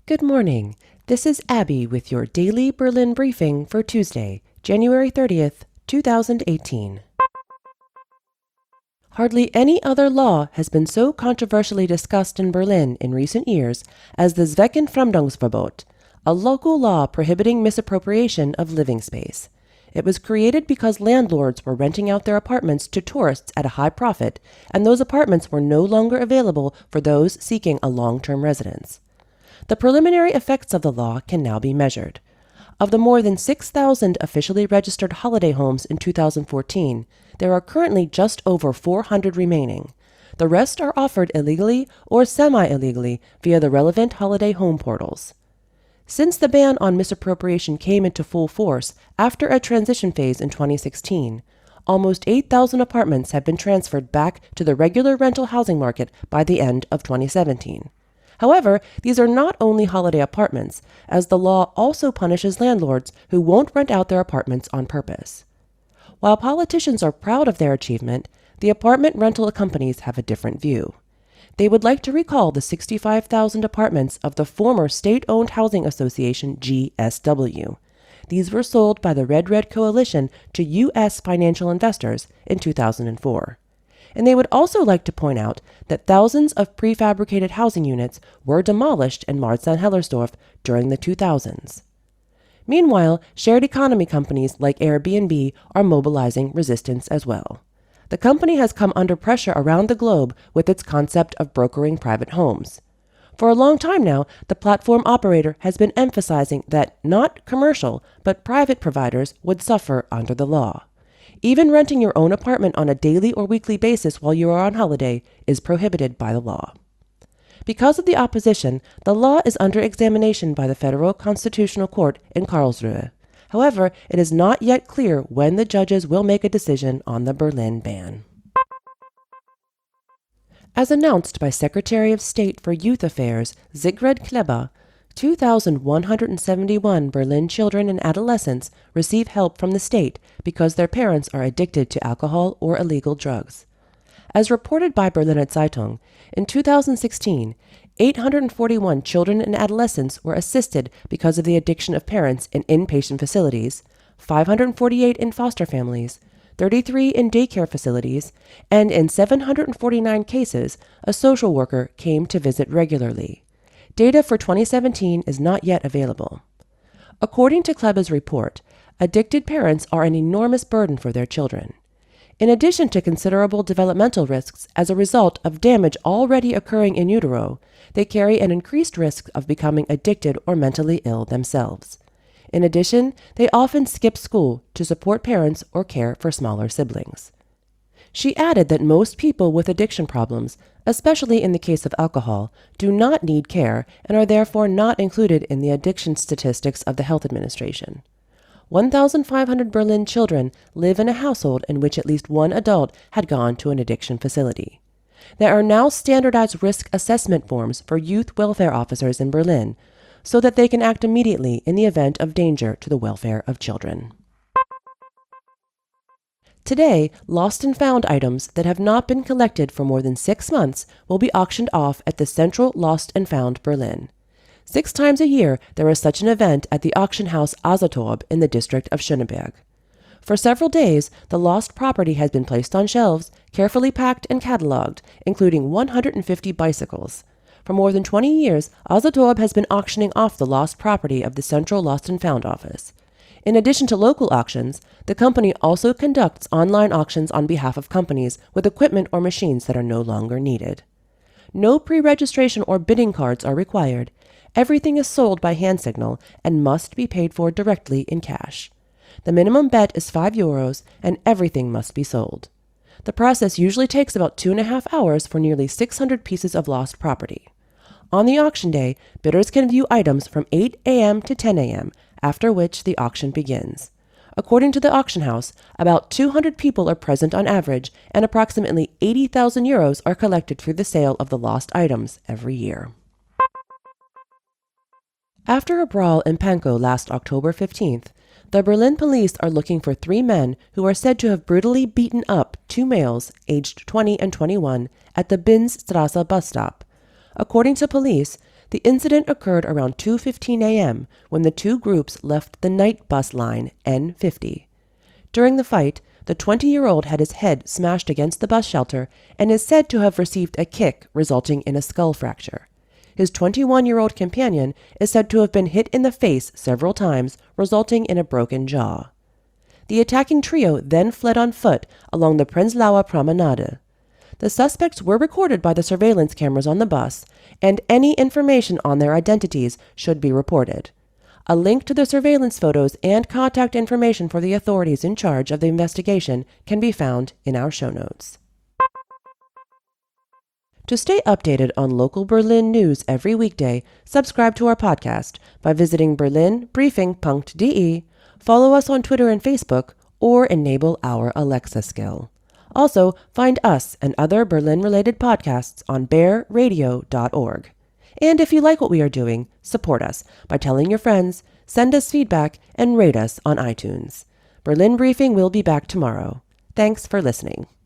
Good morning. This is Abby with your daily Berlin briefing for Tuesday, January 30th, 2018. Hardly any other law has been so controversially discussed in Berlin in recent years as the Zweckentfremdungsverbot, a local law prohibiting misappropriation of living space. It was created because landlords were renting out their apartments to tourists at a high profit, and those apartments were no longer available for those seeking a long-term residence. The preliminary effects of the law can now be measured. Of the more than 6,000 officially registered holiday homes in 2014, there are currently just over 400 remaining. The rest are offered illegally or semi-illegally via the relevant holiday home portals. Since the ban on misappropriation came into full force after a transition phase in 2016, almost 8,000 apartments have been transferred back to the regular rental housing market by the end of 2017. However, these are not only holiday apartments, as the law also punishes landlords who won't rent out their apartments on purpose. While politicians are proud of their achievement, the apartment rental companies have a different view. They would like to recall the 65,000 apartments of the former state-owned housing association GSW. These were sold by the Red Coalition to U.S. financial investors in 2004. And they would also like to point out that thousands of prefabricated housing units were demolished in Marzahn-Hellersdorf during the 2000s. Meanwhile, shared economy companies like Airbnb are mobilizing resistance as well. The company has come under pressure around the globe with its concept of brokering private homes. For a long time now, the platform operator has been emphasizing that not commercial, but private providers would suffer under the law. Even renting your own apartment on a daily or weekly basis while you are on holiday is prohibited by the law. Because of the opposition, the law is under examination by the Federal Constitutional Court in Karlsruhe. However, it is not yet clear when the judges will make a decision on the Berlin ban. As announced by Secretary of State for Youth Affairs Sigrid Kleba, 2,171 Berlin children and adolescents receive help from the state because their parents are addicted to alcohol or illegal drugs. As reported by Berliner Zeitung, in 2016, 841 children and adolescents were assisted because of the addiction of parents in inpatient facilities, 548 in foster families, 33 in daycare facilities, and in 749 cases, a social worker came to visit regularly. Data for 2017 is not yet available. According to Kleba's report, addicted parents are an enormous burden for their children. In addition to considerable developmental risks as a result of damage already occurring in utero, they carry an increased risk of becoming addicted or mentally ill themselves. In addition, they often skip school to support parents or care for smaller siblings. She added that most people with addiction problems, especially in the case of alcohol, do not need care and are therefore not included in the addiction statistics of the Health Administration. 1,500 Berlin children live in a household in which at least one adult had gone to an addiction facility. There are now standardized risk assessment forms for youth welfare officers in Berlin so that they can act immediately in the event of danger to the welfare of children. Today, lost and found items that have not been collected for more than 6 months will be auctioned off at the Central Lost and Found Berlin. 6 times a year, there is such an event at the auction house Azertorp in the district of Schöneberg. For several days, the lost property has been placed on shelves, carefully packed and cataloged, including 150 bicycles. For more than 20 years, Azertorp has been auctioning off the lost property of the Central Lost and Found office. In addition to local auctions, the company also conducts online auctions on behalf of companies with equipment or machines that are no longer needed. No pre-registration or bidding cards are required. Everything is sold by hand signal and must be paid for directly in cash. The minimum bet is €5 and everything must be sold. The process usually takes about 2.5 hours for nearly 600 pieces of lost property. On the auction day, bidders can view items from 8 a.m. to 10 a.m., after which the auction begins. According to the auction house, about 200 people are present on average, and approximately €80,000 are collected through the sale of the lost items every year. After a brawl in Pankow last October 15th, the Berlin police are looking for 3 men who are said to have brutally beaten up 2 males, aged 20 and 21, at the Binzstraße bus stop. According to police, The incident occurred around 2:15 a.m. when the two groups left the night bus line N50. During the fight, the 20-year-old had his head smashed against the bus shelter and is said to have received a kick resulting in a skull fracture. His 21-year-old companion is said to have been hit in the face several times, resulting in a broken jaw. The attacking trio then fled on foot along the Prenzlauer Promenade. The suspects were recorded by the surveillance cameras on the bus, and any information on their identities should be reported. A link to the surveillance photos and contact information for the authorities in charge of the investigation can be found in our show notes. To stay updated on local Berlin news every weekday, subscribe to our podcast by visiting berlinbriefing.de, follow us on Twitter and Facebook, or enable our Alexa skill. Also, find us and other Berlin-related podcasts on bearradio.org. And if you like what we are doing, support us by telling your friends, send us feedback, and rate us on iTunes. Berlin Briefing will be back tomorrow. Thanks for listening.